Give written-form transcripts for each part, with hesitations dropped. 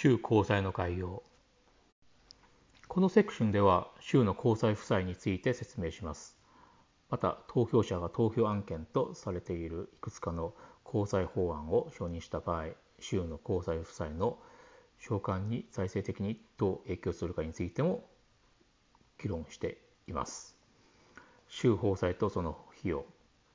州高裁の概要。このセクションでは州の高裁負債について説明します。また、投票者が投票案件とされているいくつかの高裁法案を承認した場合、州の高裁負債の償還に財政的にどう影響するかについても議論しています。州法債とその費用。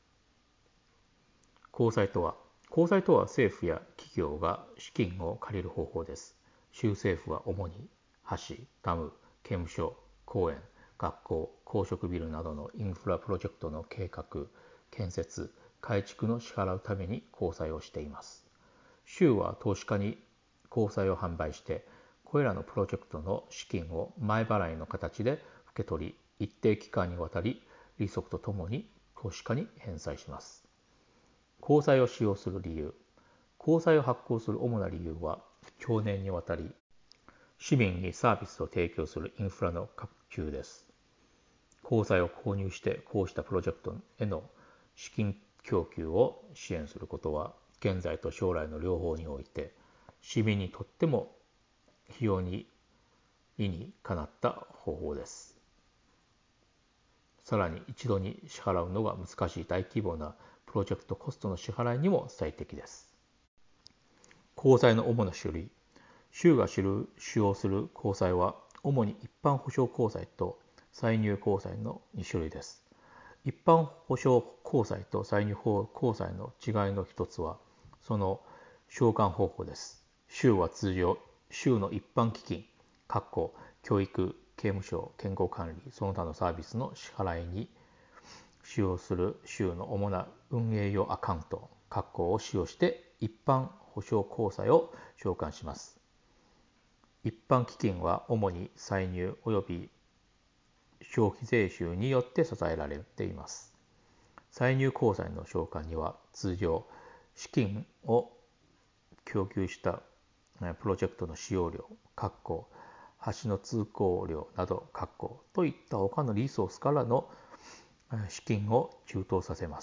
公債とは政府や企業が資金を借りる方法です。州政府は主に橋、ダム、刑務所、公園、学校、公職ビルなどのインフラプロジェクトの計画、建設、改築の支払うために公債をしています。州は投資家に公債を販売して、これらのプロジェクトの資金を前払いの形で受け取り、一定期間にわたり利息とともに投資家に返済します。公債を使用する理由。公債を発行する主な理由は、長年にわたり市民にサービスを提供するインフラの拡充です。公債を購入してこうしたプロジェクトへの資金供給を支援することは、現在と将来の両方において市民にとっても非常に理にかなった方法です。さらに一度に支払うのが難しい大規模なプロジェクトコストの支払いにも最適です。公債の主な種類。州が使用する公債は主に一般保証公債と歳入公債の2種類です。一般保証公債と歳入公債の違いの一つはその償還方法です。州は通常、州の一般基金、教育、刑務所、健康管理、その他のサービスの支払いに使用する州の主な運営用アカウント、を使用して一般保証公債を償還します。一般基金は主に歳入及び消費税収によって支えられています。歳入公債の償還には通常、資金を供給したプロジェクトの使用料、橋の通行料など、といった他のリソースからの資金を充当させます。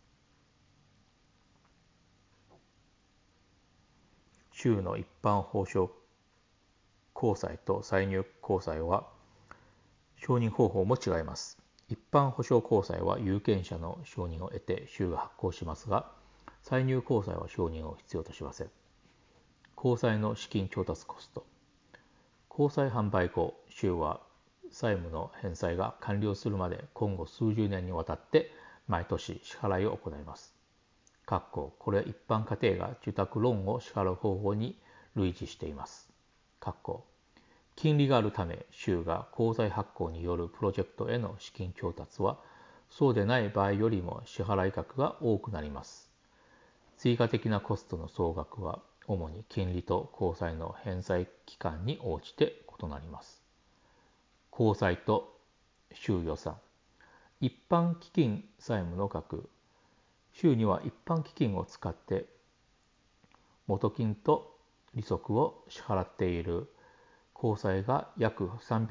州の一般保証公債と歳入公債は承認方法も違います。一般保証公債は有権者の承認を得て州が発行しますが、歳入公債は承認を必要としません。公債の資金調達コスト。公債販売後、州は債務の返済が完了するまで今後数十年にわたって毎年支払いを行います。これは一般家庭が住宅ローンを支払う方法に類似しています。金利があるため、州が公債発行によるプロジェクトへの資金調達は、そうでない場合よりも支払い額が多くなります。追加的なコストの総額は、主に金利と公債の返済期間に応じて異なります。公債と州予算。一般基金債務の額。州には一般基金を使って元金と利息を支払っている公債が約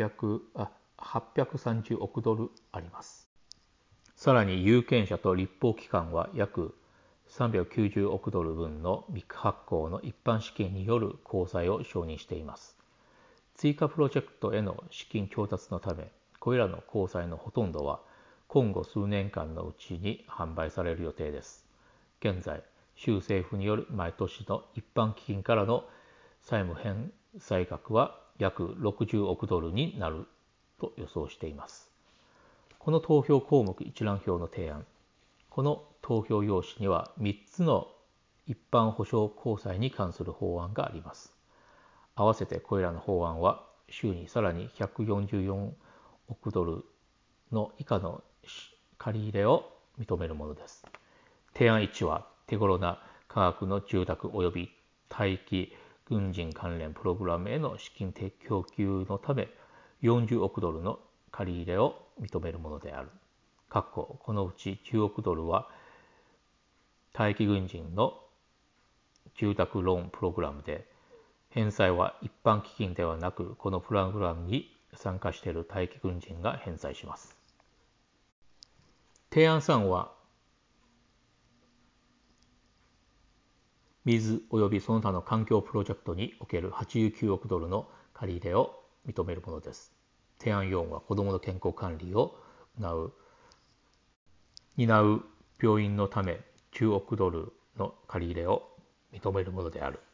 830億ドルあります。さらに有権者と立法機関は約390億ドル分の未発行の一般資金による公債を承認しています。追加プロジェクトへの資金調達のため、これらの公債のほとんどは今後数年間のうちに販売される予定です。現在、州政府による毎年の一般基金からの債務返済額は約60億ドルになると予想しています。この投票項目一覧表の提案。この投票用紙には3つの一般保証公債に関する法案があります。合わせてこれらの法案は州にさらに144億ドルの以下の借り入れを認めるものです。提案1は手頃な価格の住宅及び待機軍人関連プログラムへの資金供給のため40億ドルの借り入れを認めるものである。このうち10億ドルは待機軍人の住宅ローンプログラムで、返済は一般基金ではなく、このプログラムに参加している待機軍人が返済します。提案3は、 水及びその他の環境プロジェクトにおける89億ドルの借り入れを認めるものです。提案4は子どもの健康管理を担う病院のため9億ドルの借り入れを認めるものである。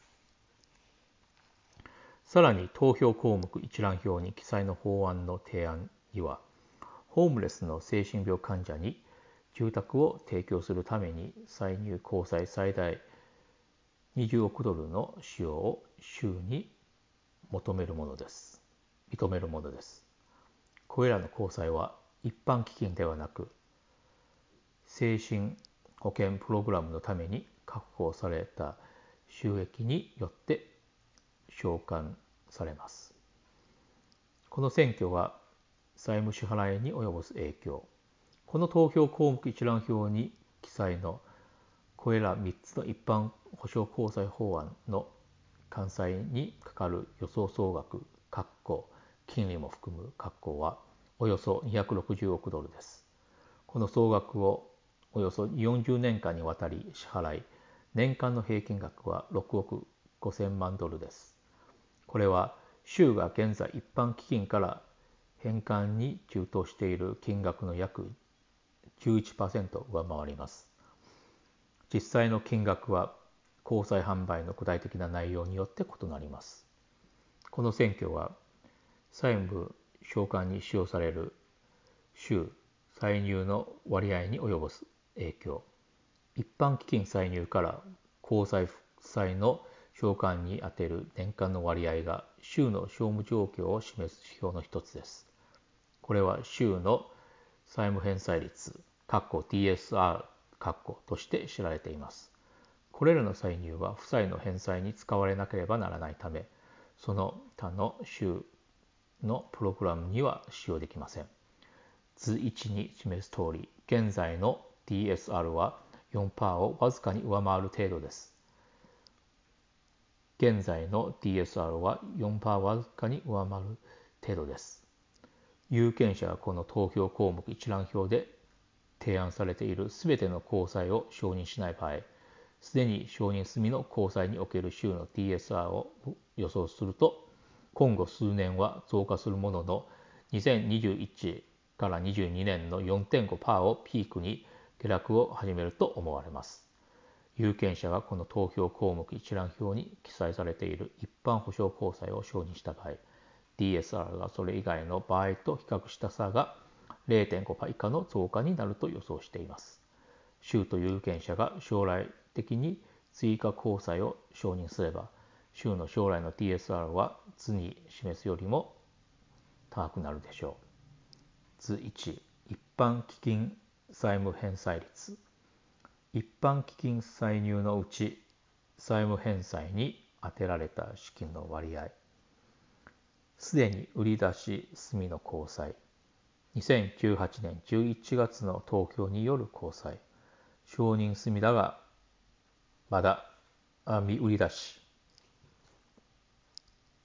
さらに投票項目一覧表に記載の法案の提案には、ホームレスの精神病患者に住宅を提供するために歳入公債最大20億ドルの使用を州に認めるものです。これらの公債は一般基金ではなく、精神保健プログラムのために確保された収益によって償還されます。この選挙が債務支払いに及ぼす影響。この投票項目一覧表に記載のこれら3つの一般保証公債法案の完済にかかる予想総額金利も含むはおよそ260億ドルです。この総額をおよそ40年間にわたり支払い、年間の平均額は6億5000万ドルです。これは州が現在一般基金から返還に充当している金額の約 11% 上回ります。実際の金額は公債販売の具体的な内容によって異なります。この選挙は債務償還に使用される州歳入の割合に及ぼす影響。一般基金歳入から公債負債の償還に充てる年間の割合が州の商務状況を示す指標の一つです。これは州の債務返済率 DSR として知られています。これらの歳入は負債の返済に使われなければならないため、その他の州のプログラムには使用できません。図1に示す通り、現在の DSR は 4% をわずかに上回る程度です。有権者がこの投票項目一覧表で提案されているすべての公債を承認しない場合、すでに承認済みの公債における州の DSR を予想すると、今後数年は増加するものの、2021から22年の 4.5% をピークに下落を始めると思われます。有権者がこの投票項目一覧表に記載されている一般保証公債を承認した場合、DSR がそれ以外の場合と比較した差が 0.5% 以下の増加になると予想しています。州と有権者が将来的に追加公債を承認すれば、州の将来の DSR は図に示すよりも高くなるでしょう。図1、一般基金債務返済率。一般基金歳入のうち債務返済に充てられた資金の割合。すでに売り出し済みの公債。2018年11月の投票による公債。承認済みだがまだ未売り出し